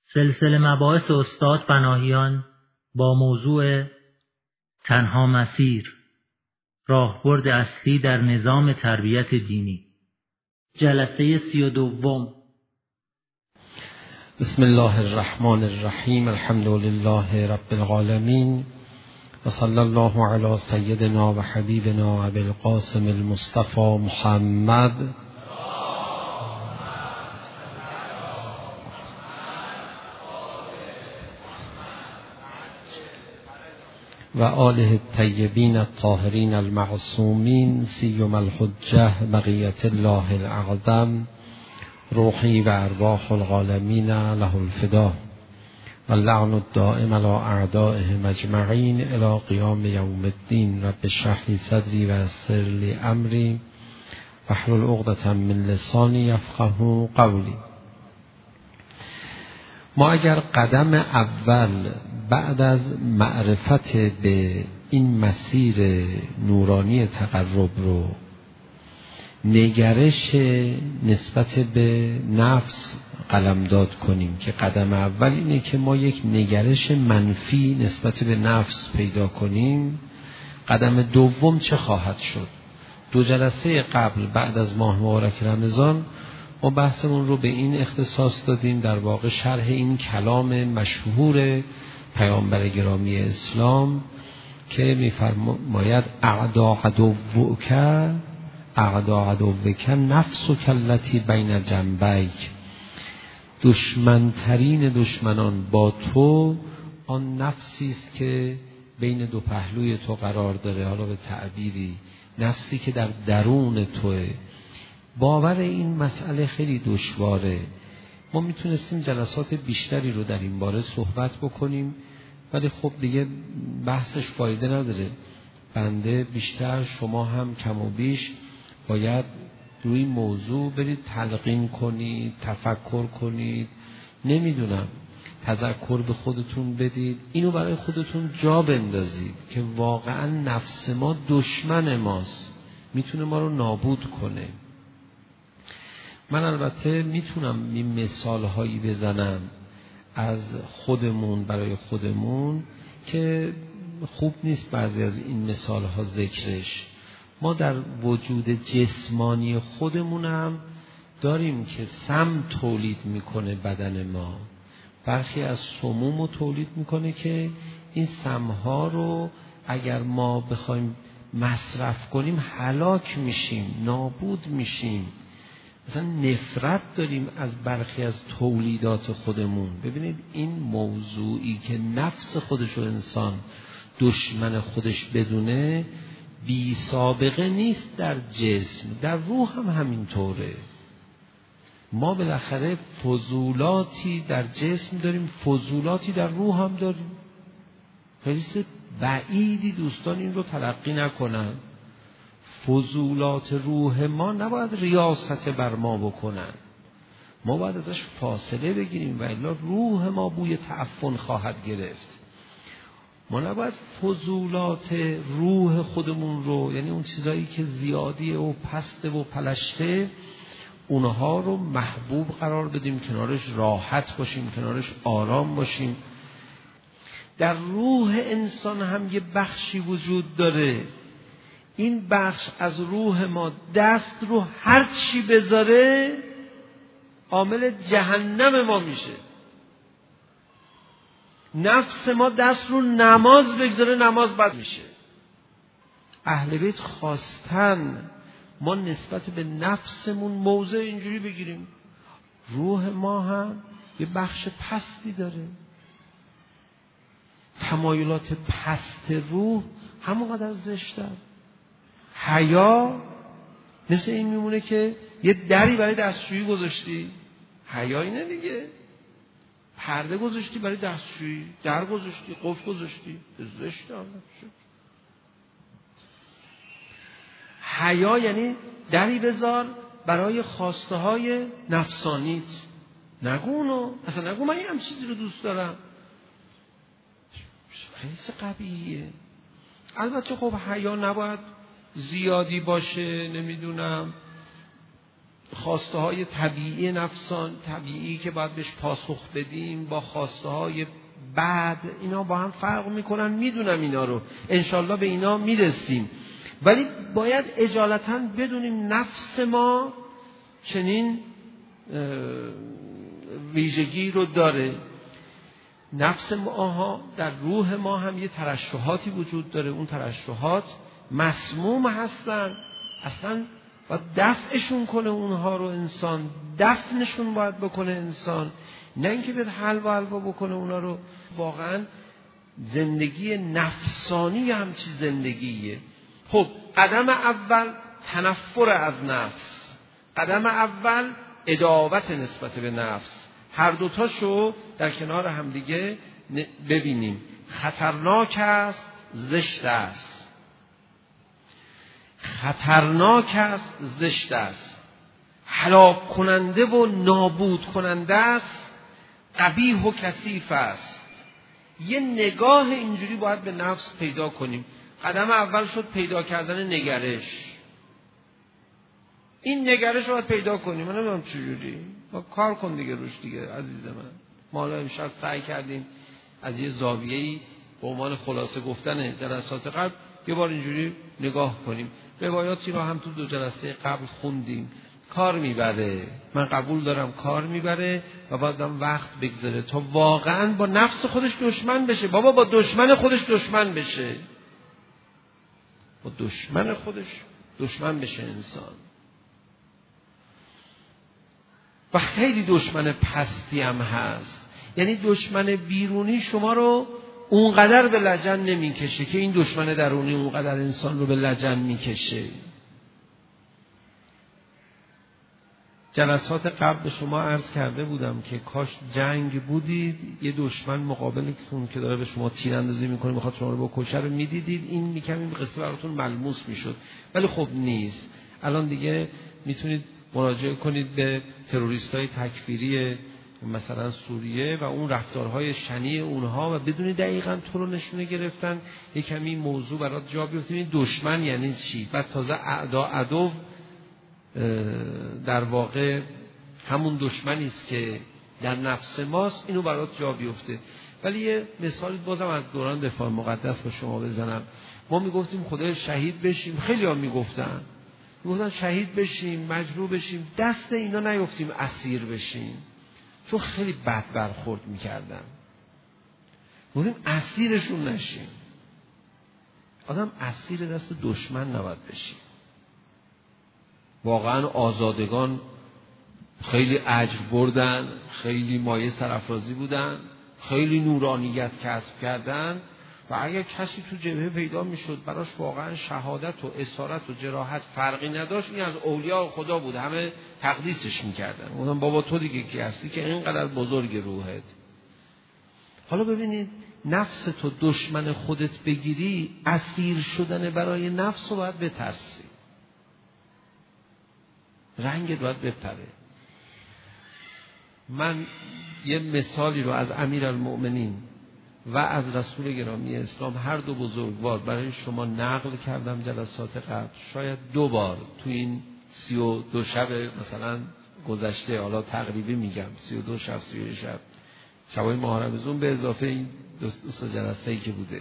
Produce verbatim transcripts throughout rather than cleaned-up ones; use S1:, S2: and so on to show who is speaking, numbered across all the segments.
S1: سلسله مباحث استاد پناهیان با موضوع تنها مسیر، راهبرد اصلی در نظام تربیت دینی، جلسه سی و دوم.
S2: بسم الله الرحمن الرحیم. الحمد لله رب العالمین و صلی الله علی سیدنا و حبیبنا ابی القاسم المصطفى محمد و آله الطیبین الطاهرین المعصومین سیم الحجه بقیت الله الاعظم روحی و ارواح العالمین له الفدا و اللعن الدائم علی اعدائهم اجمعین الی قیام یوم الدین. رب اشرح لی صدری و یسر لی امری واحلل عقدة من لسانی یفقهوا قولی. ما اگر قدم اول بعد از معرفت به این مسیر نورانی تقرب رو نگرش نسبت به نفس قلمداد کنیم که قدم اول اینه که ما یک نگرش منفی نسبت به نفس پیدا کنیم، قدم دوم چه خواهد شد؟ دو جلسه قبل بعد از ماه مبارک رمضان ما بحثمون رو به این اختصاص دادیم، در واقع شرح این کلام مشهور پیامبر گرامی اسلام که می‌فرماید اعدا عدوک اعدا عدوک نفسک التی بین جنبیک، دشمنترین دشمنان با تو آن نفسی است که بین دو پهلوی تو قرار داره، حالا به تعبیری نفسی که در درون توه. باور این مسئله خیلی دشواره. ما میتونستیم جلسات بیشتری رو در این باره صحبت بکنیم، ولی خب دیگه بحثش فایده نداره. بنده بیشتر، شما هم کم و بیش باید روی موضوع برید تلقین کنید، تفکر کنید، نمیدونم تذکر به خودتون بدید، اینو برای خودتون جا بندازید که واقعا نفس ما دشمن ماست، میتونه ما رو نابود کنه. من البته میتونم این مثال هایی بزنم از خودمون برای خودمون که خوب نیست بعضی از این مثال ها ذکرش. ما در وجود جسمانی خودمونم داریم که سم تولید میکنه بدن ما، برخی از سموم رو تولید میکنه که این سمها رو اگر ما بخوایم مصرف کنیم هلاک میشیم، نابود میشیم. مثلا نفرت داریم از برخی از تولیدات خودمون. ببینید این موضوعی که نفس خودش و انسان دشمن خودش بدونه بی سابقه نیست در جسم، در روح هم همینطوره. ما بالاخره فضولاتی در جسم داریم، فضولاتی در روح هم داریم. خیلی بعیدی دوستان این رو تلقی نکنن. فضولات روح ما نباید ریاست بر ما بکنن، ما باید ازش فاصله بگیریم و الا روح ما بوی تعفن خواهد گرفت. ما نباید فضولات روح خودمون رو، یعنی اون چیزایی که زیادیه و پسته و پلشته، اونها رو محبوب قرار بدیم، کنارش راحت باشیم، کنارش آرام باشیم. در روح انسان هم یه بخشی وجود داره، این بخش از روح ما دست رو هر چی بذاره عامل جهنم ما میشه. نفس ما دست رو نماز بگذاره نماز بد میشه. اهل بیت خواستن ما نسبت به نفسمون موضع اینجوری بگیریم. روح ما هم یه بخش پستی داره، تمایلات پست روح همونقدر زشته. حیا مثل این میمونه که یه دری برای دستشویی گذاشتی، حیا اینه دیگه، پرده گذاشتی برای دستشویی، در گذاشتی، قفل گذاشتی، زشته. حیا یعنی دری بذار برای خواسته های نفسانیت. نگو اونو، اصلا نگو من یه هم چیزی رو دوست دارم، خیلی قبیحیه. البته خب حیا نباید زیادی باشه، نمیدونم خواسته های طبیعی نفسان طبیعی که باید بهش پاسخ بدیم با خواسته های بعد، اینا با هم فرق میکنن، میدونم اینا رو، انشالله به اینا میرسیم. ولی باید اجالتا بدونیم نفس ما چنین ویژگی رو داره. نفس ماها در روح ما هم یه ترشحاتی وجود داره، اون ترشحات مسموم هستن، اصلا باید دفعشون کنه اونها رو انسان، دفنشون باید بکنه انسان، نه اینکه بیاد حلوا حلوا بکنه اونا رو. واقعا زندگی نفسانی همچی زندگیه. خب قدم اول تنفر از نفس، قدم اول عداوت نسبت به نفس، هر دوتاشو در کنار همدیگه ببینیم. خطرناک است، زشت است. خطرناک است، زشت است. هلاک کننده و نابود کننده است، قبیح و کثیف است. یه نگاه اینجوری باید به نفس پیدا کنیم. قدم اول شد پیدا کردن نگرش. این نگرش رو باید پیدا کنیم. من نمیدونم چجوری، ما کار کن دیگه روش دیگه عزیز من. ما حالا امشب سعی کردیم از یه زاویه‌ای به عنوان خلاصه گفتن جلسات قبل یه بار اینجوری نگاه کنیم. روایاتی رو هم تو دو جلسه قبل خوندیم. کار میبره، من قبول دارم کار میبره و باید هم وقت بگذره تا واقعا با نفس خودش دشمن بشه. بابا با دشمن خودش دشمن بشه، با دشمن خودش دشمن بشه انسان. و خیلی دشمن پستی هم هست، یعنی دشمن بیرونی شما رو اونقدر به لجن نمیکشه که این دشمن درونی اونقدر انسان رو به لجن میکشه. جلسات قبل به شما عرض کرده بودم که کاش جنگ بودید، یه دشمن مقابلتون که داره به شما تیراندازی میکنه میخواد شما رو بکشه رو میدیدید، این میکم این قصه براتون ملموس میشد. ولی خب نیست. الان دیگه میتونید مراجعه کنید به تروریستای تکفیری مثلا سوریه و اون رفتارهای شنیع اونها و بدونید دقیقاً تو رو نشونه گرفتن. یک کمی موضوع برات جا بیفته این دشمن یعنی چی. بعد تازه اعدا عدو در واقع همون دشمنی است که در نفس ماست، اینو برات جا بیفته. ولی یه مثالی بازم از دوران دفاع مقدس به شما بزنم. ما میگفتیم خدای شهید بشیم، خیلی ها میگفتن میگفتن شهید بشیم، مجروح بشیم، دست اینا نیفتیم اسیر بشیم، چون خیلی بد برخورد میکردن. میگفتیم اسیرشون نشیم. آدم اسیر دست دشمن نباید بشیم. واقعا آزادگان خیلی اجر بردن، خیلی مایه سرافرازی بودن، خیلی نورانیت کسب کردن و اگر کسی تو جبهه پیدا میشد براش واقعا شهادت و اسارت و جراحت فرقی نداشت، این از اولیاء خدا بود، همه تقدیسش میکردن. گفتم بابا تو دیگه کی هستی که اینقدر بزرگ روحت. حالا ببینید نفس تو دشمن خودت بگیری، اسیر شدن برای نفس رو باید بترسی، رنگت باید بپره. من یه مثالی رو از امیرالمؤمنین و از رسول گرامی اسلام هر دو بزرگوار برای شما نقل کردم جلسات قبل. شاید دو بار تو این سی و دو شب مثلا گذشته، حالا تقریبی میگم سی و دو شب سی و شب شبای ماه رمضان به اضافه این دو, دو جلسه ای که بوده،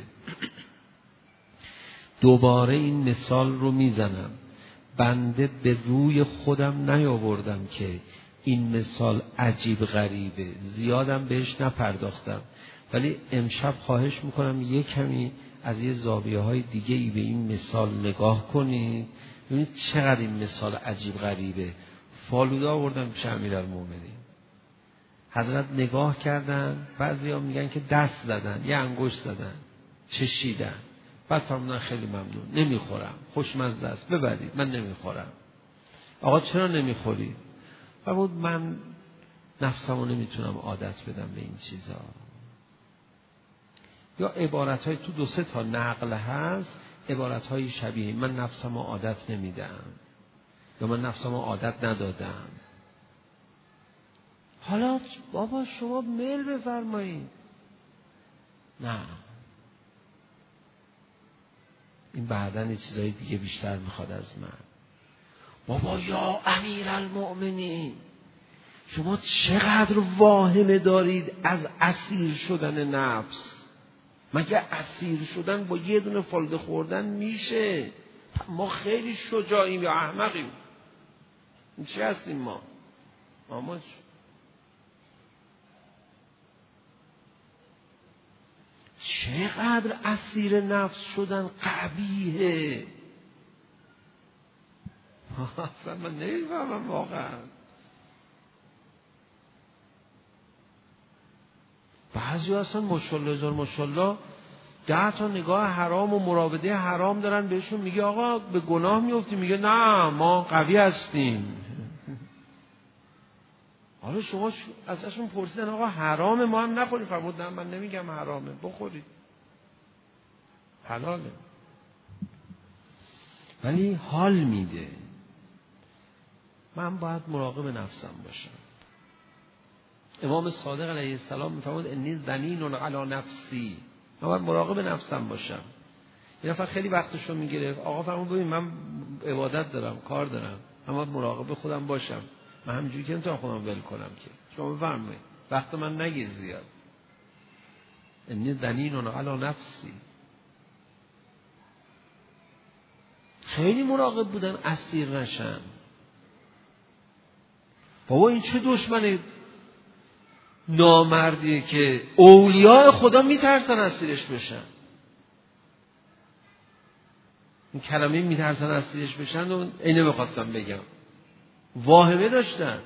S2: دوباره این مثال رو میزنم. بنده به روی خودم نیاوردم که این مثال عجیب غریبه، زیادم بهش نپرداختم، ولی امشب خواهش میکنم یه کمی از یه زاویه های دیگه ای به این مثال نگاه کنید، ببینید چقدر این مثال عجیب غریبه. فالوده آوردن پیش امیرالمومنین، حضرت نگاه کردن، بعضی ها میگن که دست زدن، یه انگشت زدن، چشیدن، بعد فرمودن خیلی ممنون، نمیخورم، خوشمزه است، ببرید، من نمیخورم. آقا چرا نمیخوری؟ فرمود من نفسمو نمیتونم عادت بدم به این چیزا. یا عبارت های تو دو سه تا نقل هست، عبارت های شبیه من نفسمو عادت نمیدم یا من نفسمو عادت ندادم. حالا بابا شما میل بفرمایید. نه، این بعدن چیزای دیگه بیشتر میخواد از من. بابا یا امیرالمؤمنین، شما چقدر واهمه دارید از اسیر شدن نفس؟ مگه اسیر شدن با یه دونه فالده خوردن میشه؟ ما خیلی شجاعیم یا احمقیم؟ چی هستیم ما؟ ما چقدر اسیر نفس شدن قبیحه. اصلا من نمیفهمم واقعا. بعضی اصلا ماشاءالله هزار ماشاءالله ده تا نگاه حرام و مراوده حرام دارن، بهشون میگه آقا به گناه میفتی، میگه نه ما قوی هستیم. حالا شما ازشون پرسیدن آقا حرامه ما هم نخوریم؟ فرمود نه من نمیگم حرامه، بخورید، حلاله، ولی حال میده. من باید مراقب نفسم باشم. امام صادق علیه السلام میفرمود انی ذنین علی نفسی، من باید مراقب نفسم باشم. یه نفر خیلی وقتشو میگرفت، آقا فرمود ببین من عبادت دارم، کار دارم، من باید مراقب خودم باشم، من همینجوری که نمیتونم خودم ول کنم که. شما بفرمایید وقت من نگیر زیاد. انی ذنین علی نفسی. خیلی مراقب بودن اسیر نشن. بابا این چه دشمن نامردیه که اولیاء خدا میترسن اسیرش بشن. این کلمه میترسن اسیرش بشن و اینو میخواستم بگم، واهمه داشتن.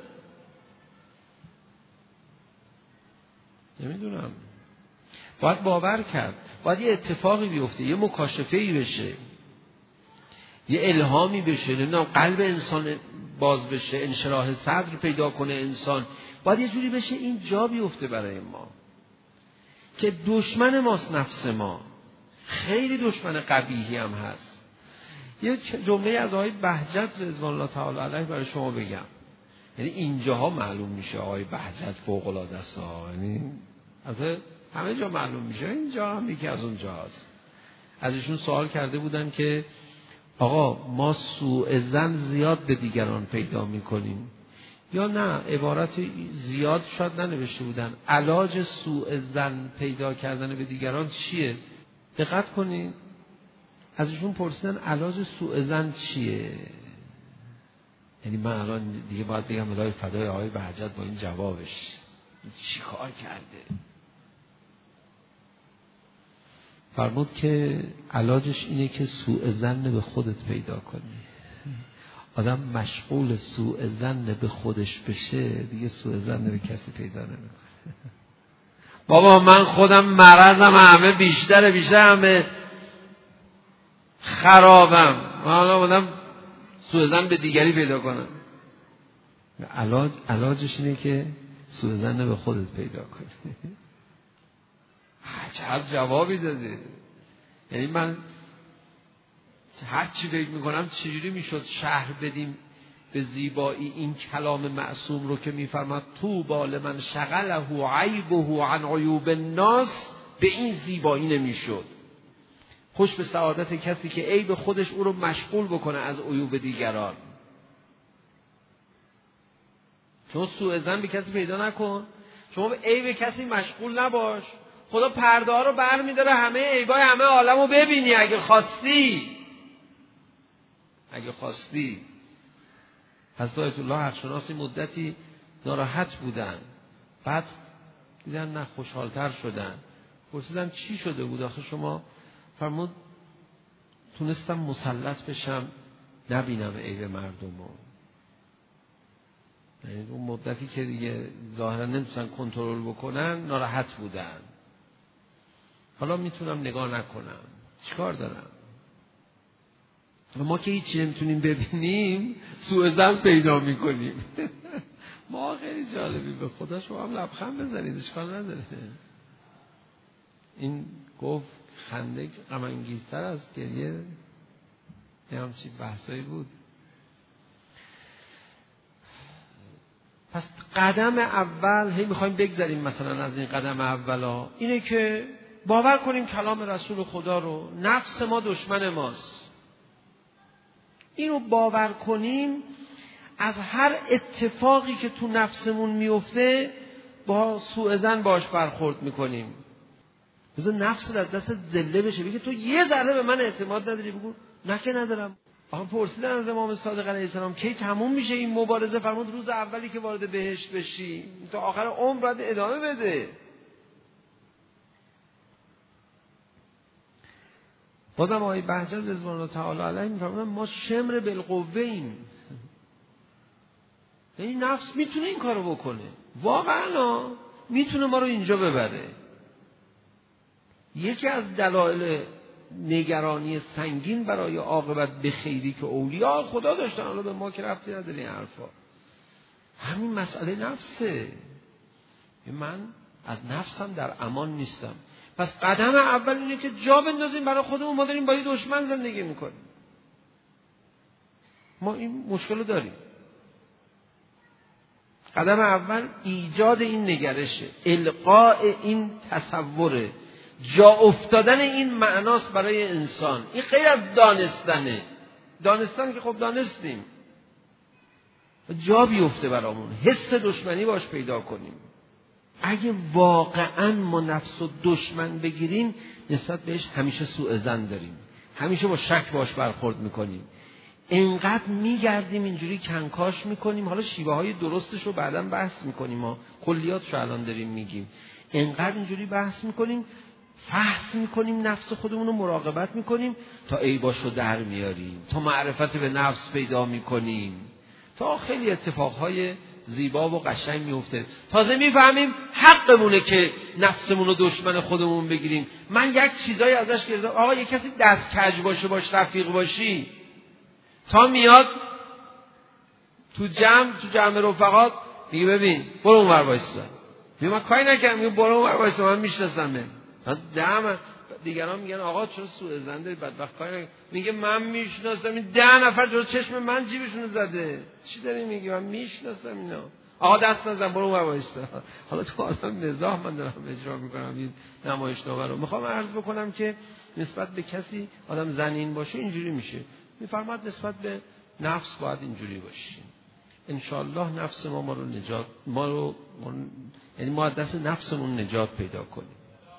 S2: نمیدونم، باید باور کرد، باید یه اتفاقی بیفته، یه مکاشفه‌ای بشه، یه الهامی بشه، نمیدونم قلب انسان باز بشه، انشراح صدر پیدا کنه انسان، باید یه جوری بشه این جا بیفته برای ما که دشمن ماست نفس ما، خیلی دشمن قبیحی هم هست. یه جمله از آقای بهجت رضوان الله تعالی علیه برای شما بگم، یعنی اینجاها معلوم میشه آقای بهجت فوق العاده است، یعنی از همه جا معلوم میشه، اینجا هم یکی از اونجا هست. از ایشون سوال کرده بودن که آقا ما سوء ظن زیاد به دیگران پیدا میکنیم یا نه؟ عبارت زیاد شاید ننوشته بودن، علاج سوء ظن پیدا کردن به دیگران چیه؟ دقت کنین، از ایشون پرسیدن علاج سوء ظن چیه؟ یعنی من الان دیگه باید بگم الهی فدای آقای بهجت با این جوابش چی کار کرده. فرمود که علاجش اینه که سوء ظن به خودت پیدا کنی. آدم مشغول سوء ظن به خودش بشه دیگه سوء ظن به کسی پیدا نمیکنه. بابا من خودم مرضم همه بیشتره، بیشتر همه خرابم، حالا آدم سوء ظن به دیگری پیدا کنم. علاج علاجش اینه که سوء ظن به خودت پیدا کنی. چقدر جوابی داده. یعنی من هر چی فکر میکنم چجوری میشد شرح بدیم به زیبایی این کلام معصوم رو که میفرماد طوبی لمن شغله عیبه عن عیوب الناس، به این زیبایی نمیشد. خوش به سعادت کسی که عیب خودش او رو مشغول بکنه از عیوب دیگران. شما سوء ظن به کسی پیدا نکن، شما به عیب کسی مشغول نباش. خدا پرده ها رو بر می‌داره همه عیبای همه عالم رو ببینی اگه خواستی. اگه خواستی. حضرت آیت الله حق‌شناسی مدتی ناراحت بودن، بعد دیدن نه خوشحالتر شدن. پرسیدن چی شده بود آخه شما؟ فرمود تونستم مسلط بشم نبینم عیب مردم رو. یعنی اون مدتی که دیگه ظاهرا نمیتونن کنترل بکنن ناراحت بودن. حالا میتونم نگاه نکنم، چیکار دارم؟ ما که هیچی نمیتونیم ببینیم سوء ظن پیدا میکنیم. ما خیلی جالبی، به خدا شما هم لبخند بزنید اشکال نداره. این گفت خنده غم انگیزتر از گریه، یه همچی بحثایی بود. پس قدم اول، هی میخوایم بگذاریم مثلا از این قدم اولا، اینه که باور کنیم کلام رسول خدا رو، نفس ما دشمن ماست، اینو باور کنیم، از هر اتفاقی که تو نفسمون میفته با سوء ظن باش برخورد میکنیم. مثلا نفس از دست ذله بشه، بگه تو یه ذره به من اعتماد نداری، بگو نه که ندارم. آقا پرسیدن از امام صادق علیه السلام کی تموم میشه این مبارزه؟ فرمود روز اولی که وارد بهشت بشی تا آخر عمر باید ادامه بده. بازم آقای بهجت رضوان الله تعالی علیه میفرمودن ما شمر بالقوه ایم، یعنی نفس میتونه این کارو بکنه، واقعا میتونه ما رو اینجا ببره. یکی از دلایل نگرانی سنگین برای عاقبت به خیری که اولیاء خدا داشتن، حالا به ما که ربطی نداره این حرفا، همین مسئله نفسه. من از نفسم در امان نیستم. پس قدم اول اینه که جا بندازیم برای خودمون، ما داریم با یه دشمن زندگی میکنیم، ما این مشکل رو داریم. قدم اول ایجاد این نگرشه، القاء این تصوره، جا افتادن این معناست برای انسان. این غیر از دانستنه. دانستن که خب دانستیم، جا بیفته برامون، حس دشمنی باش پیدا کنیم. اگه واقعا ما نفس و دشمن بگیریم، نسبت بهش همیشه سوء ظن داریم، همیشه با شک باش برخورد میکنیم، اینقدر میگردیم اینجوری کنکاش میکنیم. حالا شیوه های درستش رو بعداً بحث میکنیم، ما کلیاتش رو الان داریم میگیم. اینقدر اینجوری بحث میکنیم، فحص میکنیم، نفس خودمون رو مراقبت میکنیم تا عیباش رو در میاریم، تا معرفت به نفس پیدا میکنیم، تا خیلی اتفاقهای زیبا و قشنگ میفته. تازه میفهمیم حقمونه که نفسمون رو دشمن خودمون بگیریم. من یک چیزایی ازش گرفتم، آقا یک کسی دست کج باشه، باش رفیق باشی، تا میاد تو جمع تو جمع رفقات میگه ببین برو اونور وایسا، میگه من کاری نکردم، میگه برو اونور وایسا، من میشناسمه. دم دیگران میگن آقا چرا سوء ظن داری، بدبخت کاری نکردم، میگه من میشناسم. این ده نفر جلو چشم من جیبشون زده، چی داری میگی؟ من میشناسم اینا. آقا دست نزن برو اونور وایسا. حالا تو آدم مزاح من دارم اجرا میکنم این نمایشنامه رو. میخوام عرض بکنم که نسبت به کسی آدم زنین باشه اینجوری میشه. میفرماد نسبت به نفس باید اینجوری باشیم. انشاءالله نفس ما ما رو نجات ما رو یعنی ما دست نفسمون نجات پیدا کنیم.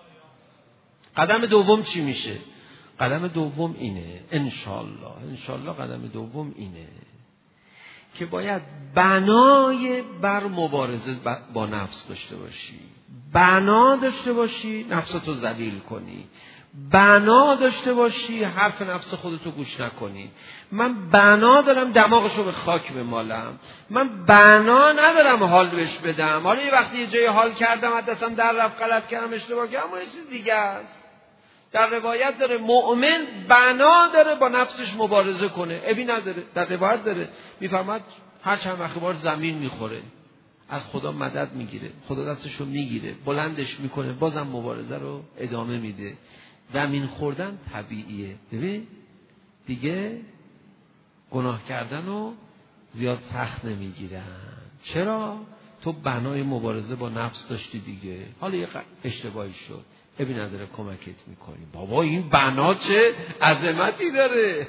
S2: قدم دوم چی میشه؟ قدم دوم اینه انشاءالله انشاءالله قدم دوم اینه که باید بنای بر مبارزه با نفس داشته باشی، بنا داشته باشی نفستو ذلیل کنی، بنا داشته باشی حرف نفس خودتو گوش نکنی. من بنا دارم دماغشو به خاک بمالم، من بنا ندارم حال بهش بدم. حالا یه وقتی یه جای حال کردم حدثم در رفت غلط کردم اشتباه کردم، اما یه چیز دیگه است. در روایت داره مؤمن بنا داره با نفسش مبارزه کنه، ابی نداره. در روایت داره میفرماد هر چند وقت بار زمین میخوره از خدا مدد میگیره، خدا دستشو میگیره بلندش میکنه، بازم مبارزه رو ادامه میده. زمین خوردن طبیعیه. ببین دیگه گناه کردن رو زیاد سخت نمیگیرن. چرا؟ تو بنای مبارزه با نفس داشتی دیگه. حالا یه اشتباهی شد، ابی نداره کمکت میکنیم. بابا این بنا چه عظمتی داره.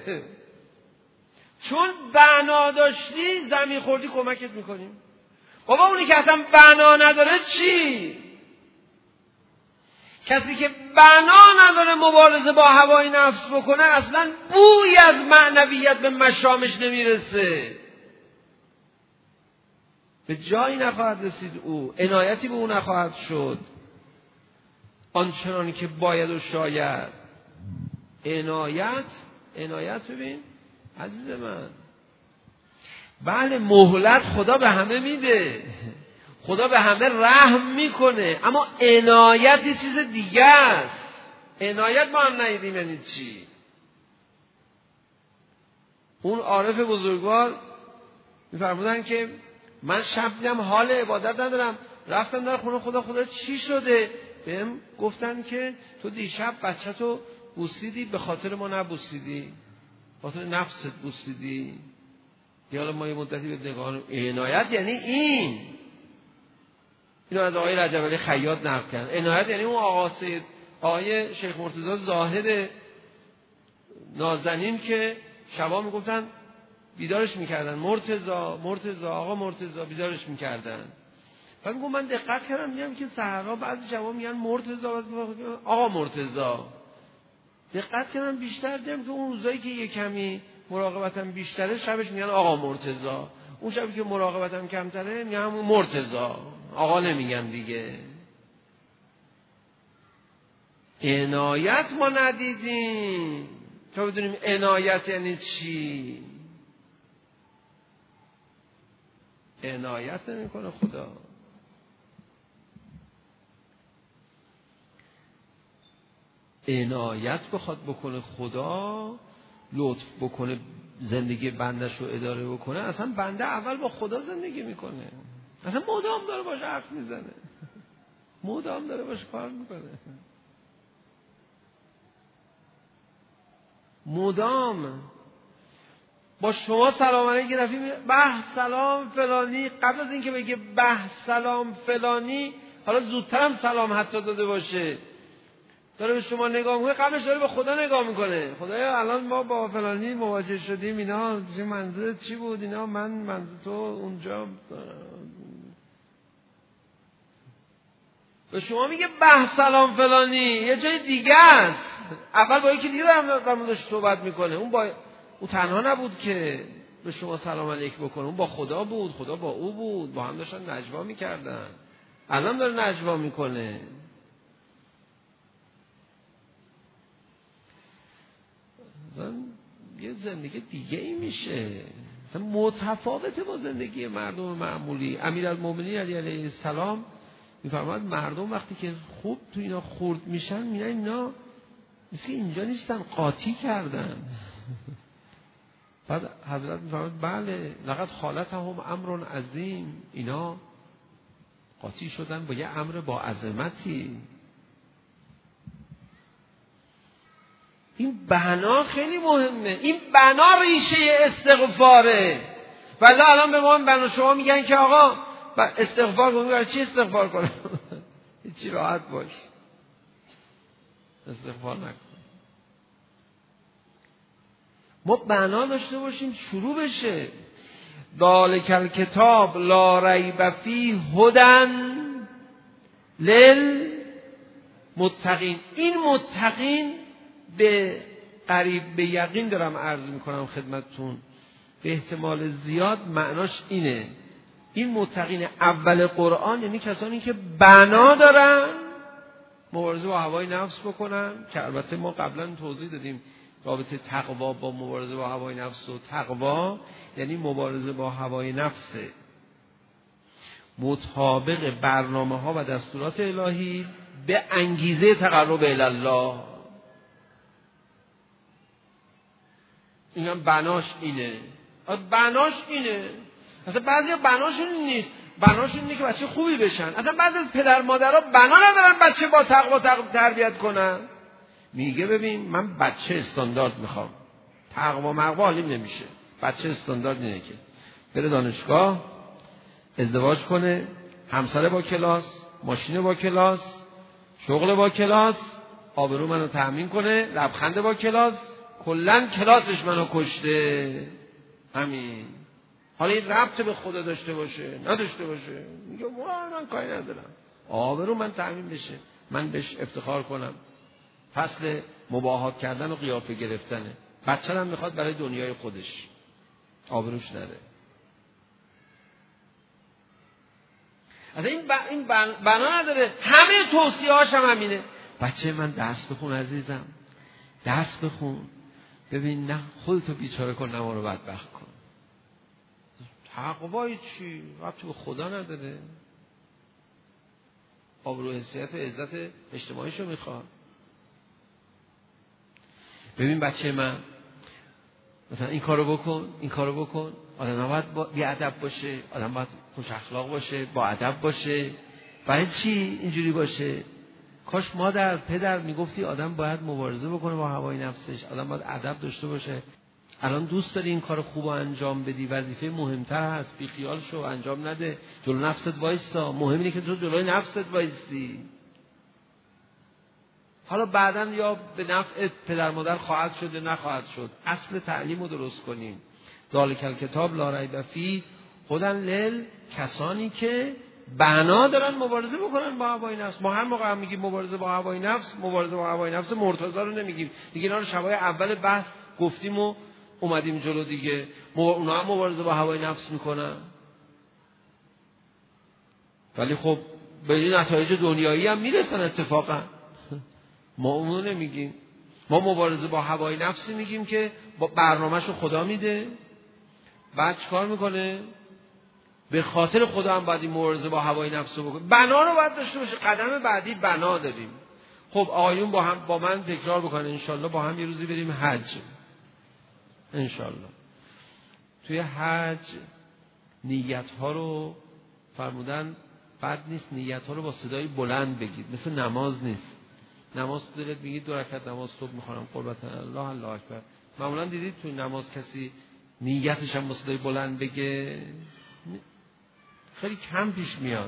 S2: چون بنا داشتی زمین خوردی کمکت میکنیم. بابا اونی که اصلا بنا نداره چی؟ کسی که بنا نداره مبارزه با هوای نفس بکنه اصلا بوی از معنویت به مشامش نمیرسه، به جایی نخواهد رسید، او عنایتی به او نخواهد شد آنچنانی که باید و شاید. عنایت عنایت ببین عزیز من، بله مهلت خدا به همه میده، خدا به همه رحم میکنه، اما عنایت یه چیز دیگه است. عنایت ما هم ندیدیم یعنی چی. اون عارف بزرگوار میفرمودن که من شب دیدم حال عبادت ندارم، رفتم در خونه خدا، خدا چی شده؟ بهم گفتن که تو دیشب بچه تو بوسیدی، به خاطر ما نبوسیدی، به خاطر نفست بوسیدی. حالا ما یه مدتی به نگاه عنایت یعنی این اینو از آقای رجب علی خیاط نقل کردن. عنایت یعنی اون آقا سید آقای شیخ مرتضی زاهد نازنین که شبا میگفتن بیدارش میکردن، مرتضی مرتضی آقا مرتضی بیدارش میکردن. بعد میگم من دقت کردم میگم که سحرها بعضی جواب میگن مرتضی، بعضی آقا مرتضی. دقت کردم بیشتر دیدم که اون روزایی که یه کمی مراقبتم بیشتره شبش میگن آقا مرتضی، اون شبی که مراقبتم کمتره میگن همون مرتضی، آقا نمیگم دیگه. عنایت ما ندیدیم تا بدونیم عنایت یعنی چی. عنایت نمیکنه خدا. عنایت بخواد بکنه خدا، لطف بکنه زندگی بندش رو اداره بکنه، اصلا بنده اول با خدا زندگی میکنه، اصلا مدام داره باش حرف میزنه، مدام داره باش کار میکنه، مدام با شما سلام علیکم رفی به سلام فلانی، قبل از اینکه بگه به سلام فلانی حالا زودترم سلام حتی داده باشه، داره به شما نگاه میکنه، قبلش داره به خدا نگاه میکنه. خدایا الان ما با فلانی مواجه شدیم، اینا چه منظورت چی بود، اینا من منظور تو اونجا. به شما میگه به سلام فلانی یه جای دیگه است، اول با یکی دیگه دارم داشت صحبت میکنه. اون با اون تنها نبود که به شما سلام علیک بکنه، اون با خدا بود، خدا با او بود، با هم داشتن نجوا میکردن. الان داره نجوا میکنه. مثلا یه زندگی دیگه ای میشه، مثلا متفاوته با زندگی مردم معمولی. امیرالمومنین علی علیه السلام میفرماد مردم وقتی که خوب تو اینا خورد میشن میگن اینا مثل اینجا نیستن، قاطی کردن. بعد حضرت میفرماد بله لقد خالطهم امر عظیم، اینا قاطی شدن با یه امر با عظمتی. این بنا خیلی مهمه، این بنا ریشه استغفاره. ولی الان به ما بنا شما میگن که آقا استغفار کنیم، برای چی استغفار کنم؟ هیچی راحت باش، استغفار نکن. ما بنا داشته باشیم شروع بشه. ذالک الکتاب لا ریب فیه هدی للمتقین. این متقین به قریب به یقین دارم عرض میکنم خدمتتون، به احتمال زیاد معناش اینه. این متقین اول قرآن یعنی کسانی که بنا دارن مبارزه با هوای نفس بکنن، که البته ما قبلا توضیح دادیم رابطه تقوا با مبارزه با هوای نفس و تقوا یعنی مبارزه با هوای نفس مطابق برنامه ها و دستورات الهی به انگیزه تقرب الی الله. این هم بناش اینه، بناش اینه. اصلا بعضی ها بناشون نیست، بناشون اینه که بچه خوبی بشن. اصلا بعضی از پدر مادرها بنا ندارن بچه با تقوا تربیت کنن. میگه ببین من بچه استاندارد میخوام، تقوا مقوا حالیم نمیشه. بچه استاندارد اینه که بره دانشگاه، ازدواج کنه، همسر با کلاس، ماشین با کلاس، شغل با کلاس، آبرو منو تأمین کنه، لبخند با کلاس، کلن کلاسش منو کشته. همین. حالا این ربط به خدا داشته باشه نداشته باشه، میگه من کاری ندارم، آبرو من تأمین بشه، من بهش افتخار کنم. فصل مباهات کردن و قیافه گرفتنه. بچه هم میخواد برای دنیای خودش، آبروش نره. از این, ب... این بن... بنا نداره. همه توصیه هاش هم همینه. بچه من درس بخون عزیزم، درس بخون، ببین نه خودتو بیچاره کن نه ما رو بدبخت کن. تقوای چی؟ ربطی به خدا نداره. آبرو حیثیت و عزت اجتماعیشو میخواد. ببین بچه من مثلا این کارو بکن، این کارو بکن. آدم باید با... بی ادب باشه، آدم باید خوش اخلاق باشه، با ادب باشه. برای چی اینجوری باشه؟ کاش مادر پدر میگفتی آدم باید مبارزه بکنه با هوای نفسش، آدم باید ادب داشته باشه. الان دوست داری این کار خوبو انجام بدی، وظیفه مهمتر هست، بی خیال شو، انجام نده، جلو نفست وایسا. مهم اینه که تو جلوی نفست وایسی. حالا بعداً یا به نفع پدر مادر خواهد شد یا نخواهد شد، اصل تعلیم رو درست کنیم. ذالک الکتاب لا ریب فیه هدی لل کسانی که بنا دارن مبارزه بکنن با هوای نفس. ما هر موقع هم میگیم مبارزه با هوای نفس، مبارزه با هوای نفس مرتضی رو نمیگیم دیگه، اینا رو شبای اول بحث گفتیم و اومدیم جلو دیگه. اونا هم مبارزه با هوای نفس میکنن، ولی خب به این نتایج دنیایی هم میرسن اتفاقا. ما اونو نمیگیم. ما مبارزه با هوای نفسی میگیم که با برنامه‌شو خدا میده، بعد چیکار میکنه؟ به خاطر خدا هم باید این مبارزه با هوای نفس رو بکنه. بنا رو باید داشته باشه. قدم بعدی بنا داریم. خب آقایون با هم با من تکرار بکنه انشالله، با هم یه روزی بریم حج انشالله. توی حج نیت ها رو فرمودن بد نیست نیت ها رو با صدای بلند بگید، مثل نماز نیست. نماز تو دلت میگید دو رکعت نماز صبح میخونم قربت الله الله اکبر. معمولا دیدید توی نماز کسی نیتش هم با صدای بلند بگه؟ خیلی کم پیش میاد.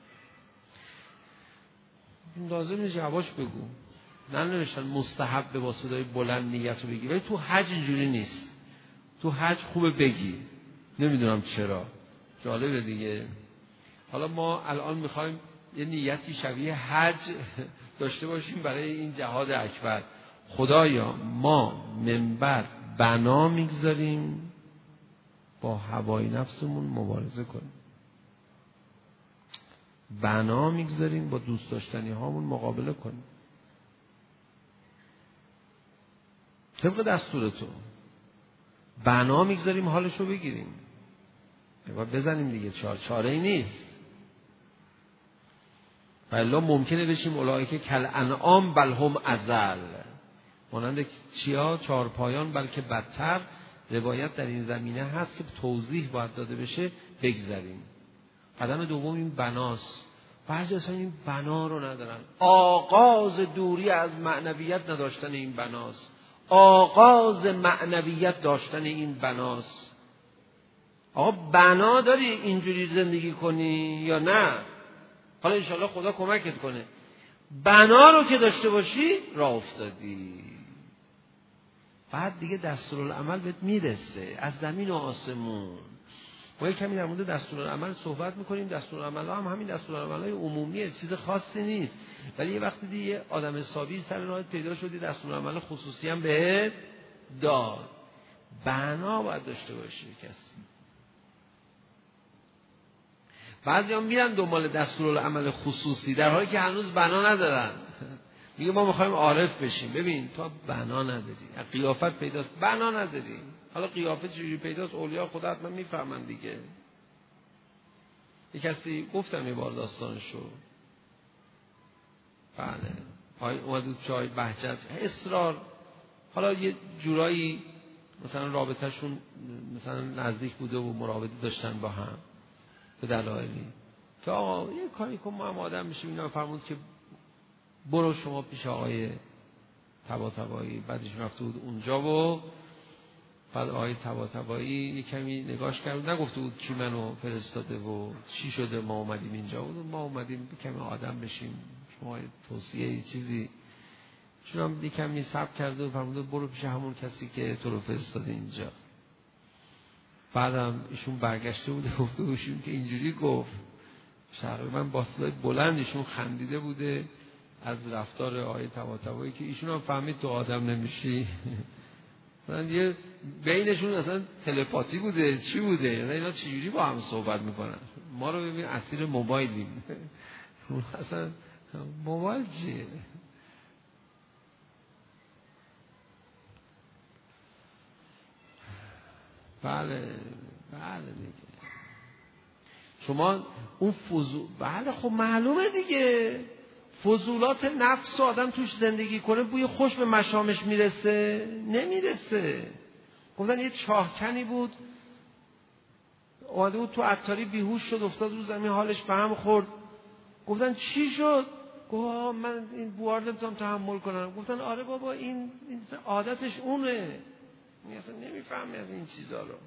S2: لازم نیست جواش بگو، نه نوشتن مستحب با صدای بلند نیت رو بگی، ولی تو حج اینجوری نیست. تو حج خوبه بگی، نمیدونم چرا، جالبه دیگه. حالا ما الان میخوایم یه نیتی شبیه حج داشته باشیم برای این جهاد اکبر. خدایا ما منبر بنا میگذاریم با هوای نفسمون مبارزه کنیم، بنا میگذاریم با دوست داشتنی هامون مقابله کنیم طبق دستور تو. بنا میگذاریم حالشو بگیریم، باید بزنیم دیگه، چاره چاره ای نیست. والله ممکنه بشیم اولئک کل انعام بل هم اضل، مانند چیا؟ چارپایان بلکه بدتر. روایت در این زمینه هست که توضیح باید داده بشه، بگذاریم. قدم دوم این بناست. بعضی اصلا این بنا رو ندارن. آغاز دوری از معنویت نداشتن این بناست، آغاز معنویت داشتن این بناست. آقا بنا داری اینجوری زندگی کنی یا نه؟ حالا انشالله خدا کمکت کنه. بنا رو که داشته باشی راه افتادی، بعد دیگه دستورالعمل بهت میرسه از زمین و آسمون. ما یک کمی در مورد دستورالعمل صحبت میکنیم. دستورالعمل هم همین دستورالعمل‌های عمومیه، چیز خاصی نیست. ولی یه وقتی دیگه آدم حسابی سر راهت پیدا شدی، دستورالعمل خصوصی هم بهت داد. بنا باید داشته باشی کسی. بعضی هم میرن دنبال دستورالعمل خصوصی در حالی که هنوز بنا ندارن. میگه ما میخوایم عارف بشیم. ببین تو بنا نداری، قیافت پیداست، بنا نداری. حالا قیافت چجوری پیداست؟ اولیاء خدا حتما میفهمن دیگه. یک کسی گفتم یه بار داستانشو، بله های اومد چای بهجت اصرار، حالا یه جورایی مثلا رابطهشون مثلا نزدیک بوده و مراوده داشتن با هم به دلایلی که آقا یه کاری کن ما هم آدم بشیم. اینا فرمود که برو شما پیش آقای طباطبایی. بعدش رفته بود اونجا و بعد آقای طباطبایی یه کمی نگاش کرد، نگفته بود کی منو فرستاده و چی شده ما اومدیم اینجا بود. ما اومدیم کمی آدم بشیم، شما توصیه ای چیزی. چون هم یه کمی صبر کرده و فرمود برو پیش همون کسی که تو رو فرستاده اینجا. بعدم ایشون برگشته بود گفته بودشون که اینجوری گفت. تقریبا با صدای بلند ایشون خندیده بوده از رفتار آقای طباطبایی که ایشون هم فهمید تو آدم نمیشی. مثلا یه بینشون اصلا تلپاتی بوده، چی بوده؟ یعنی اینا چجوری با هم صحبت میکنن؟ ما رو ببین اسیر موبایلیم. اصلا موبایل چیه؟ بله بله دیگه. شما اون فضول، بله خب معلومه دیگه، فضولات نفس آدم توش زندگی کنه بوی خوش به مشامش میرسه؟ نمیرسه. گفتن یه چاهکنی بود اومده بود تو عطاری بیهوش شد، افتاد رو زمین، حالش به هم خورد. گفتن چی شد؟ گفت من این بوار نمیتونم تحمل کنم. گفتن آره بابا این, این عادتش اونه، این اصلا نمیفهمی از این چیزا رو.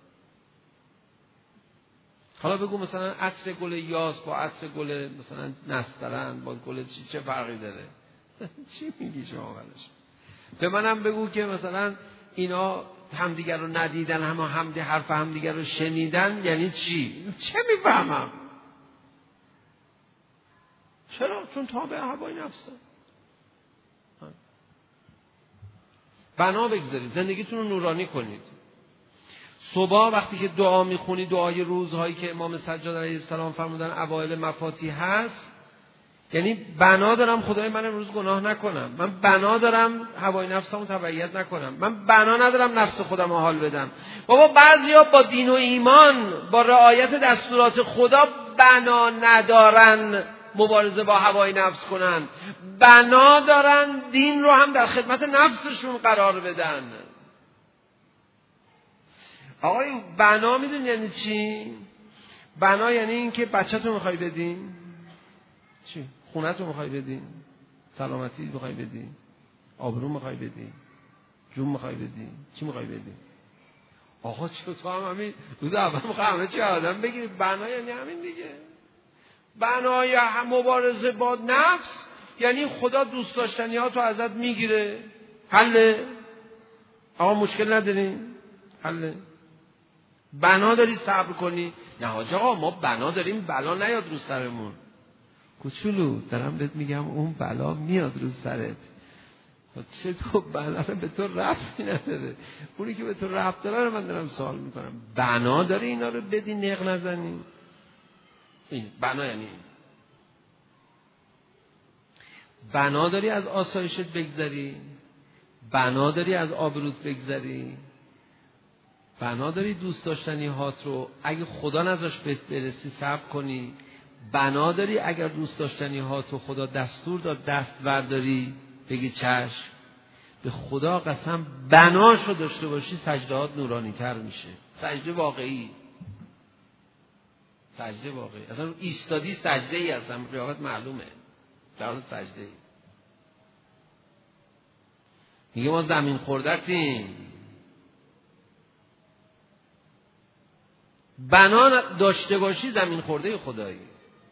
S2: حالا بگو مثلا عطر گل یاس با عطر گل مثلا نسترن با گل چی چه فرقی داره؟ چی میگی شما ولش؟ به منم بگو که مثلا اینا همدیگر رو ندیدن، همه همدی حرف همدیگر رو شنیدن، یعنی چی؟ چه میفهمم؟ چرا؟ چون تابع هوای نفسه. بنا بگذارید، زندگیتون رو نورانی کنید. صبح وقتی که دعا میخونید، دعای روزهایی که امام سجاد علیه السلام فرمودن اوایل مفاتیح هست، یعنی بنا دارم خدای من امروز گناه نکنم، من بنا دارم هوای نفسمو تبعیت نکنم، من بنا ندارم نفس خودم رو حال بدم. بابا بعضیا با دین و ایمان، با رعایت دستورات خدا بنا ندارن مبارزه با هوای نفس کنن، بنا دارن دین رو هم در خدمت نفسشون قرار بدن. آقای بنا میدونی یعنی چی؟ بنا یعنی این که بچه تو میخوای بدین، چی؟ خونه تو میخوای بدین، سلامتی میخوای بدین، آبرو میخوای بدین، جون میخوای بدین، چی میخوای بدین؟ آقا چه تو هم همین روز اول میخوای همه چی آدم بگی؟ بنا یعنی همین دیگه. بنای مبارزه با نفس یعنی خدا دوست داشتنی ها تو ازت میگیره، حله؟ آقا مشکل نداریم، حله؟ بنا داری صبر کنی؟ نه حاج آقا ما بنا داریم بلا نیاد رو سرمون. کوچولو دارم بهت میگم اون بلا میاد رو سرت. چه تو بنا به تو ربطی نداره، اونی که به تو ربط داره رو من دارم سوال میکنم. بنا داری اینا رو بدی نق نزنی؟ این بنا یعنی این. بنا داری از آسایشت بگذری، بنا داری از آبروت بگذری، بنا داری دوست داشتنی هات رو اگه خدا نذاش بهت برسی صبر کنی، بنا داری اگر دوست داشتنی هات رو خدا دستور داد دست برداری بگی چشم. به خدا قسم بناشو داشته باشی سجدهات نورانی تر میشه. سجده واقعی، سجده واقعی. اصلا ایستادی سجده ای هستم، قیامت معلومه در حال سجده ای. میگه ما زمین خوردتیم. بنا داشته باشی زمین خورده خدایی.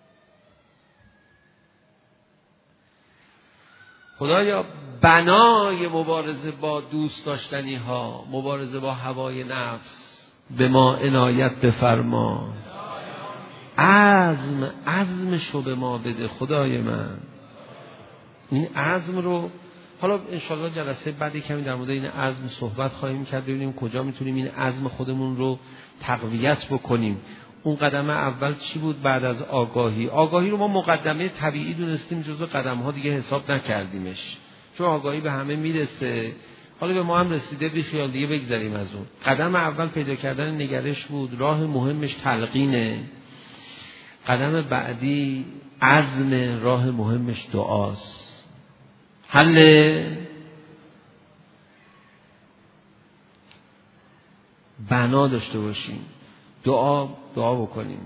S2: خدایا بنای مبارزه با دوست داشتنی ها، مبارزه با هوای نفس به ما عنایت بفرما. عزم عزمشو به ما بده خدای من. این عزم رو حالا انشالله جلسه بعدی کمی در مورد این عزم صحبت خواهیم کرد، ببینیم کجا میتونیم این عزم خودمون رو تقویت بکنیم. اون قدم اول چی بود بعد از آگاهی؟ آگاهی رو ما مقدمه طبیعی دونستیم، جزو قدم ها دیگه حساب نکردیمش، چون آگاهی به همه میرسه. حالا به ما هم رسیده، بی خیال دیگه بگذریم از اون. قدم اول پیدا کردن نگرش بود، راه مهمش تلقینه. قدم بعدی عزم، راه مهمش دعاست. حل بنا داشته باشیم، دعا دعا بکنیم.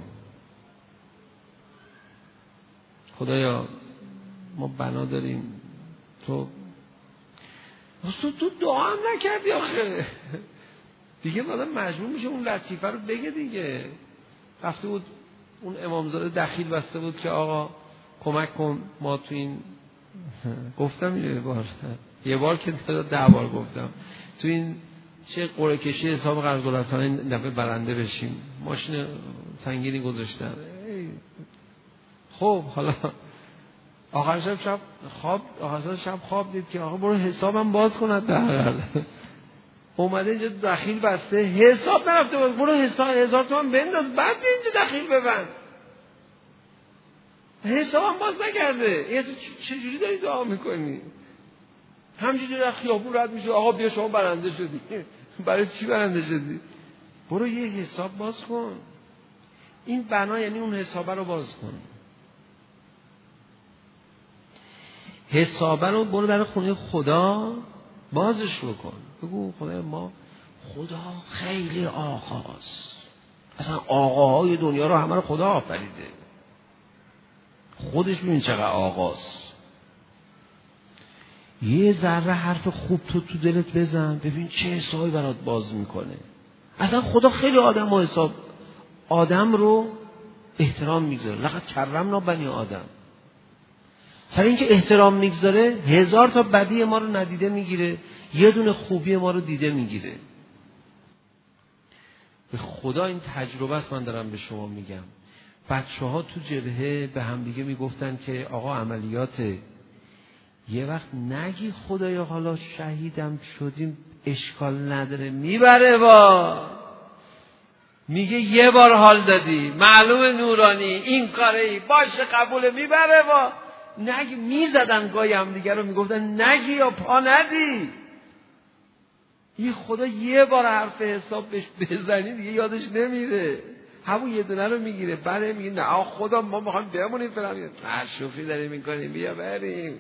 S2: خدایا ما بنا داریم، تو تو تو دعا هم نکردی آخه. دیگه بعدا مجبور میشه اون لطیفه رو بگه دیگه. رفته بود اون امامزاده دخیل بسته بود که آقا کمک کن ما تو این، گفتم یه بار یه بار که ده بار گفتم تو این چه قرعه کشی حساب قرض الحسنه این دفعه برنده بشیم. ماشین سنگینی گذاشتن. خب حالا آخر شب شب خواب آخر شب خواب دید که آقا برو حسابم باز کند در اومده اینجا دخیل بسته، حساب نرفته باز، برو حساب هزار تومن بنداز بعد بیا اینجا دخیل ببند. حسابم باز نکرده. این چجوری داری دعا میکنی؟ همجوری در خیابون رد میشه آقا بیا شما برنده شدی. برای چی برنده شدی؟ برو یه حساب باز کن. این بنا یعنی اون حسابه رو باز کن. حسابه رو برو در خونه خدا بازش بکن. بگو خدای ما خدا خیلی آقاست، اصلا آقاهای دنیا رو همه رو خدا آفریده، خودش ببین چقدر آقاست. یه ذره حرف خوب تو تو دلت بزن ببین چه حسابی برات باز میکنه. اصلا خدا خیلی آدم و حساب آدم رو احترام میذاره. لقد کرمنا بنی آدم. سر اینکه احترام میگذاره هزار تا بدی ما رو ندیده میگیره، یه دونه خوبی ما رو دیده میگیره. به خدا این تجربه است، من دارم به شما میگم. بچه ها تو جبهه به همدیگه میگفتن که آقا عملیات، یه وقت نگی خدایا حالا شهیدم شدیم اشکال نداره، میبره با میگه یه بار حال دادی، معلوم نورانی این کاری باشه قبوله، میبره با نگی. میزدن گاهی هم دیگه رو میگفتن نگی یا پا ندی. یه خدا یه بار حرف حساب بهش بزنی دیگه یادش نمیره، همون یه دونه رو میگیره. بعد میگه نه خدا ما میخوایم بمونیم فلان، نه شوخی داریم این کنیم بیا بریم.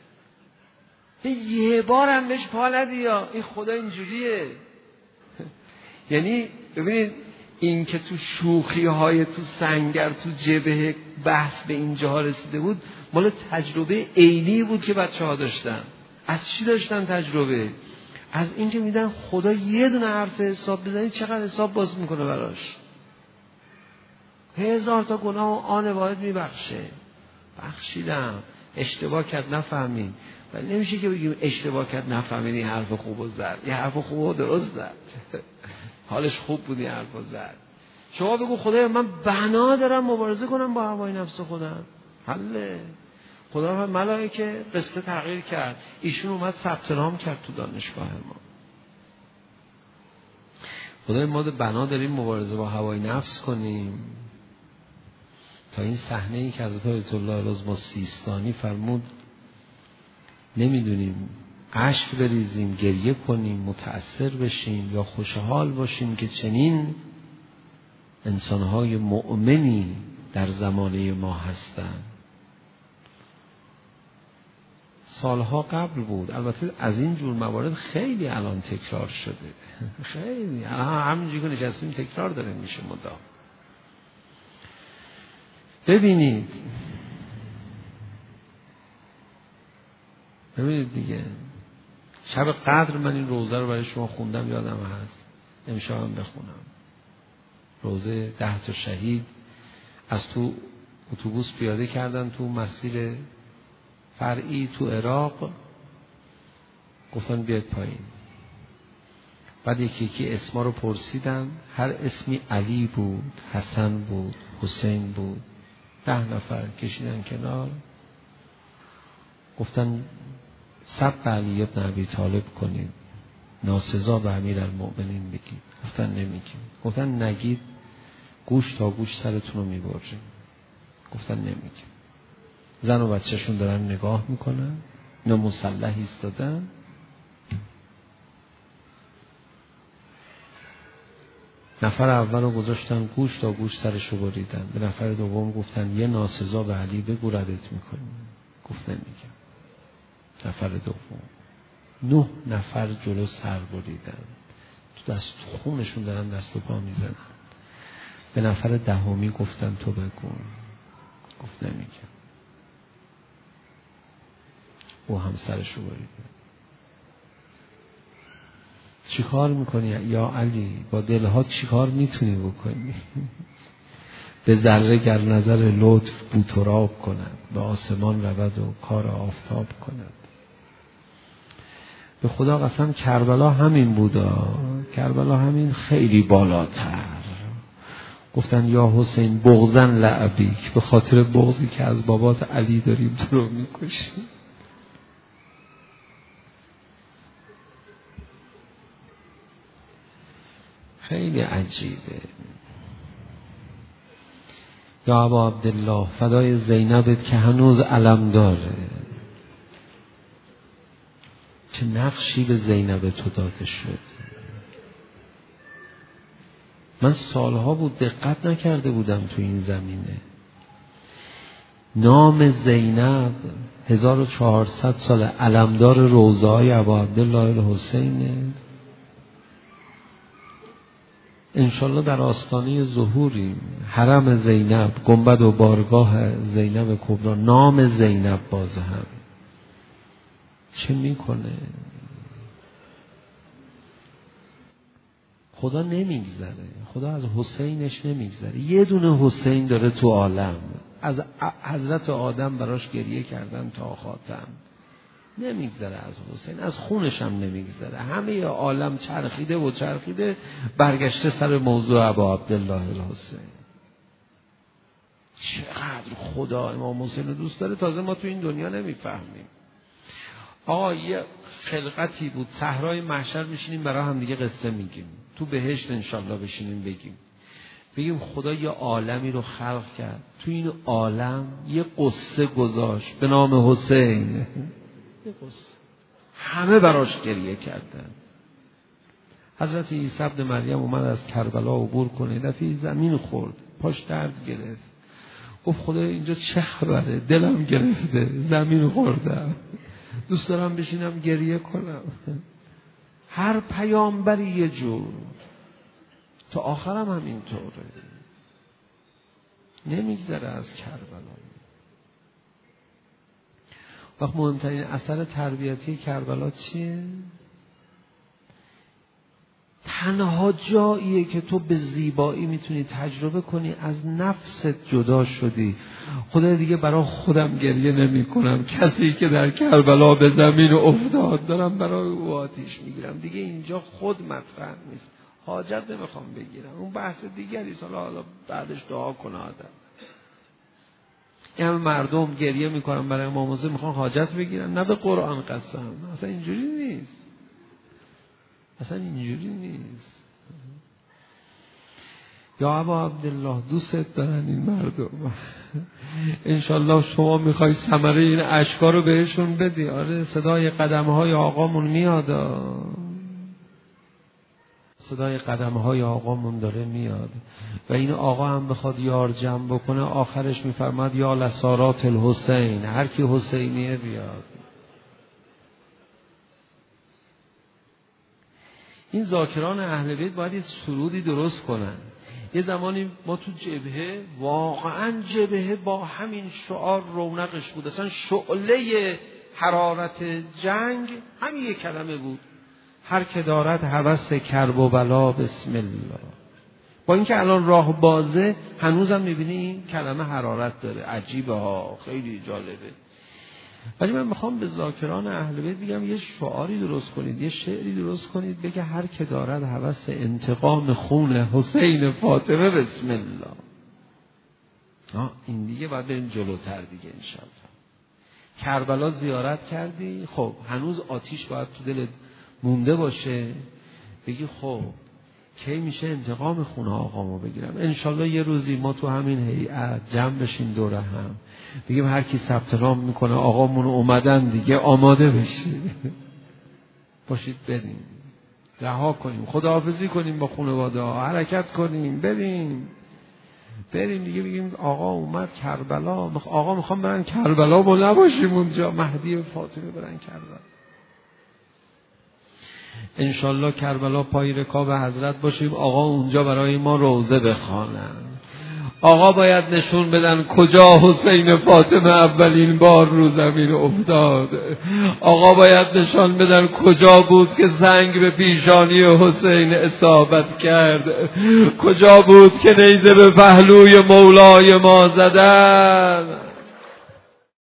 S2: یه بار هم بهش پا ندی یا این خدا اینجوریه. یعنی ببینید این که تو شوخی های تو سنگر تو جبهه بحث به اینجاها رسیده بود، مال تجربه عینی بود که بچه ها داشتن. از چی داشتن تجربه؟ از این که میدن خدا یه دونه حرف حساب بزنید چقدر حساب باز میکنه براش، هزار تا گناه و آن واحد میبخشه. بخشیدم، اشتباه کرد نفهمید، ولی نمیشه که بگیم اشتباه کرد نفهمید این حرف خوب و زد، این حرف خوب و درست زد، حالش خوب بود این حرف زد. شما بگو خدایا من بنا دارم مبارزه کنم با هوای نفس خودم، حله. خدا هم ملائکه قصه تغییر کرد، ایشون اومد ثبت نام کرد تو دانشگاه ما. خدای ما بنا داریم مبارزه با هوای نفس کنیم تا این صحنه ای که حضرت آیت الله العظمی سیستانی فرمود نمیدونیم اشک بریزیم، گریه کنیم، متأثر بشیم یا خوشحال باشیم که چنین انسانهای مؤمنی در زمانه ما هستند. سالها قبل بود، البته از این جور موارد خیلی الان تکرار شده، خیلی همینجوری که نشستیم تکرار داره میشه مدام. ببینید ببینید دیگه، شب قدر من این روزه رو برای شما خوندم، یادم هست امشب هم بخونم. روزه ده تا شهید از تو اتوبوس پیاده کردن تو مسیر فرعی تو عراق، گفتن بیاید پایین. بعد یکی یکی اسما رو پرسیدن، هر اسمی علی بود، حسن بود، حسین بود. ده نفر کشیدن کنار، گفتن سب علی ابن ابی طالب کنید، ناسزا به امیرالمؤمنین بگید. گفتن نمیگیم. گفتن نگید گوش تا گوش سرتون رو میبریم. گفتن نمیگیم. زن و بچهشون دارن نگاه میکنن، اینا مسلح ایستادن. نفر اول رو گذاشتن گوش تا گوش سرش رو بریدن. به نفر دوم گفتن یه ناسزا به علی بگو ردت میکنیم. گفت نمیگم. نفر دوم نه نفر جلو سر بریدن، تو دست خونشون دارن دست و پا میزنن. به نفر دهمی گفتن تو بگو. گفت نمیگم. او هم سرش رو بریده. چی کار میکنی یا علی؟ با دلها چی کار میتونی بکنی؟ به ذره گر نظر لطف بوتراب کند، به آسمان رود و کار آفتاب کند. به خدا قسم کربلا همین بودا، کربلا همین خیلی بالاتر. گفتن یا حسین بغضن لعبیک، به خاطر بغضی که از بابات علی داریم تو رو میکشیم. خیلی عجیبه. یا ابا عبدالله فدای زینبت که هنوز علم داره. چه نقشی به زینب تو داده شد. من سالها بود دقت نکرده بودم تو این زمینه. نام زینب هزار و چهارصد سال علمدار روضه‌های ابا عبدالله الحسینه. انشالله در آستانه ظهوریم. حرم زینب، گنبد و بارگاه زینب کبرا، نام زینب باز هم چه میکنه؟ خدا نمیگذره، خدا از حسینش نمیگذره. یه دونه حسین داره تو عالم، از حضرت آدم براش گریه کردن تا خاتم، نمیگذره از حسین، از خونش هم نمیگذره. همه عالم چرخیده و چرخیده برگشته سر موضوع ابا عبدالله الحسین. چقدر خدا امام حسین رو دوست داره، تازه ما تو این دنیا نمیفهمیم. آقا یه خلقتی بود، صحرای محشر میشینیم برای هم دیگه قصه میگیم، تو بهشت انشالله بشینیم بگیم بگیم خدا یه عالمی رو خلق کرد، تو این عالم یه قصه گذاشت به نام حسین، یه قصه همه براش گریه کردن. حضرت عیسی ابن مریم اومد از کربلا عبور کنه، دفعه زمین خورد، پاش درد گرفت، گفت خدا اینجا چه خبره، دلم گرفته، زمین خوردم، دوست دارم بشینم گریه کنم. هر پیامبری یه جور، تا آخرم هم اینطوره، نمیگذره از کربلا. وقت مهمترین اثر تربیتی کربلا چیه؟ تنها جاییه که تو به زیبایی میتونی تجربه کنی از نفست جدا شدی. خدا دیگه برای خودم گریه نمی کنم، کسی که در کربلا به زمین افتاد دارم برای او آتیش میگیرم، دیگه اینجا خود مطرح نیست، حاجت نمیخوام بگیرم، اون بحث دیگری، حالا حالا بعدش دعا کنه آدم. این همه مردم گریه میکنن برای امام حسین، میخوان حاجت بگیرن، نه به قرآن قسم، اصلا اینجوری نیست، اصلا اینجوری نیست. یا ابا عبدالله دوست دارن این مردم، انشالله شما میخوای ثمره این اشکا رو بهشون بدی. آره صدای قدمهای آقامون میاد، صدای قدمهای آقامون داره میاد و این آقا هم بخواد یار جمع بکنه آخرش میفرماد یا لسارات الحسین، هر کی حسینیه بیاد. این ذاکران اهل بیت باید یه سرودی درست کنن. یه زمانی ما تو جبهه، واقعا جبهه با همین شعار رونقش بود، اصلا شعله حرارت جنگ همین یک کلمه بود، هر که دارد هوس کرب و بلا بسم الله. با اینکه الان راه بازه هنوزم میبینی این کلمه حرارت داره، عجیبه ها، خیلی جالبه. ولی من میخوام به ذاکران اهل بیت بگم یه شعاری درست کنید، یه شعری درست کنید بگه هر که دارد هوس انتقام خون حسین فاطمه بسم الله. آه این دیگه باید بریم جلوتر دیگه انشالله. کربلا زیارت کردی، خب هنوز آتیش باید تو دلت مونده باشه، بگی خب کی میشه انتقام خونه آقامو بگیرم. انشالله یه روزی ما تو همین هیئت جمع بشیم دوره هم، بگیم هر کی ثبت نام میکنه آقامون اومدن دیگه، آماده بشید باشید بریم رها کنیم، خداحافظی کنیم با خانواده ها، حرکت کنیم بریم بریم دیگه، بگیم آقا اومد کربلا، آقا میخوام برن کربلا، ما نباشیم اونجا، مهدی و فاطمه برن کربلا. انشالله کربلا پای رکاب حضرت باشیم، آقا اونجا برای ما روزه بخوانن، آقا باید نشون بدن کجا حسین فاطمه اولین بار رو زمین افتاد، آقا باید نشان بدن کجا بود که زنگ به پیشانی حسین اصابت کرد، کجا بود که نیزه به پهلوی مولای ما زدن.